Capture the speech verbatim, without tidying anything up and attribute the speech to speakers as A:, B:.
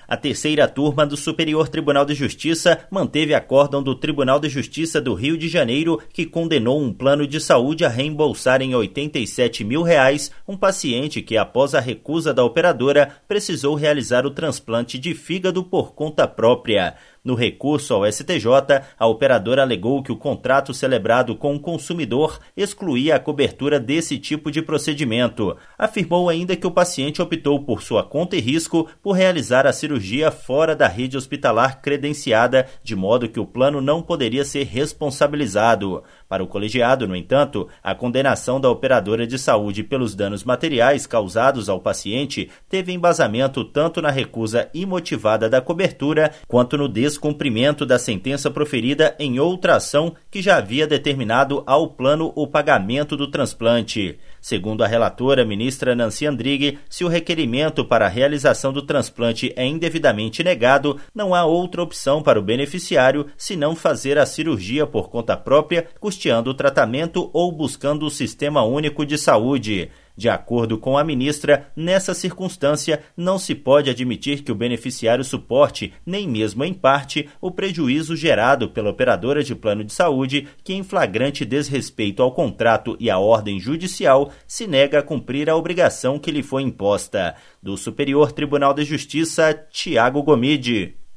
A: A terceira turma do Superior Tribunal de Justiça manteve acórdão do Tribunal de Justiça do Rio de Janeiro, que condenou um plano de saúde a reembolsar em oitenta e sete mil reais um paciente que, após a recusa da operadora, precisou realizar o transplante de fígado por conta própria. No recurso ao S T J, a operadora alegou que o contrato celebrado com o consumidor excluía a cobertura desse tipo de procedimento. Afirmou ainda que o paciente optou por sua conta e risco por realizar a cirurgia fora da rede hospitalar credenciada, de modo que o plano não poderia ser responsabilizado. Para o colegiado, no entanto, a condenação da operadora de saúde pelos danos materiais causados ao paciente teve embasamento tanto na recusa imotivada da cobertura quanto no descumprimento da sentença proferida em outra ação que já havia determinado ao plano o pagamento do transplante. Segundo a relatora, ministra Nancy Andrighi, se o requerimento para a realização do transplante é indevidamente negado, não há outra opção para o beneficiário senão fazer a cirurgia por conta própria, custeando o tratamento ou buscando o Sistema Único de Saúde. De acordo com a ministra, nessa circunstância, não se pode admitir que o beneficiário suporte, nem mesmo em parte, o prejuízo gerado pela operadora de plano de saúde, que, em flagrante desrespeito ao contrato e à ordem judicial, se nega a cumprir a obrigação que lhe foi imposta. Do Superior Tribunal de Justiça, Tiago Gomide.